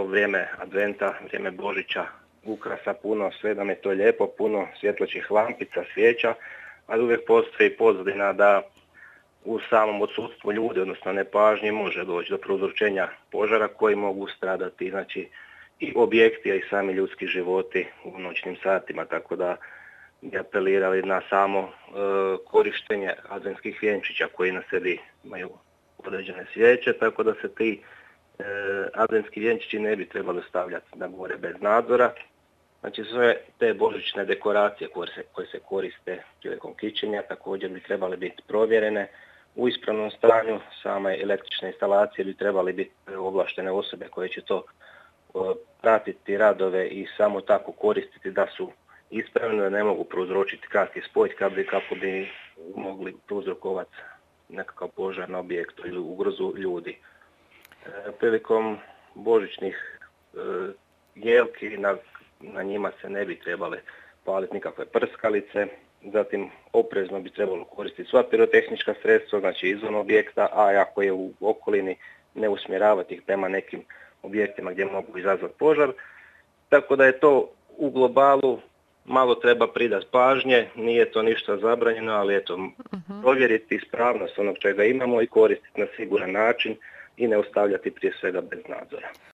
vrijeme adventa, vrijeme Božića, ukrasa puno, sve nam je to lijepo, puno svjetlećih lampica, svijeća, ali uvijek postoji pozadina da u samom odsustvu ljudi, odnosno nepažnji, može doći do prouzročenja požara koji mogu stradati, znači, i objekti, a i sami ljudski životi u noćnim satima, tako da bi apelirali na samo korištenje adventskih vjenčića koji na sebi imaju određene svijeće, tako da se ti adventski vjenčići ne bi trebali stavljati na gore bez nadzora. Znači sve te božićne dekoracije koje se koriste prilikom kićenja također bi trebali biti provjerene u ispravnom stanju. Same električne instalacije bi trebali biti ovlaštene osobe koje će to pratiti radove i samo tako koristiti da su ispravne, da ne mogu prouzročiti kratki spoj kako bi mogli prouzrokovati nekakav požar na objektu ili ugrozu ljudi. Prilikom božićnih jelki na njima se ne bi trebale paliti nikakve prskalice, zatim oprezno bi trebalo koristiti sva pirotehnička sredstva, znači izvan objekta, a ako je u okolini ne usmjeravati ih prema nekim objektima gdje mogu izazvati požar. Tako da je to u globalu malo treba pridati pažnje, nije to ništa zabranjeno, ali eto, provjeriti ispravnost onog čega imamo i koristiti na siguran način i ne ostavljati prije svega bez nadzora.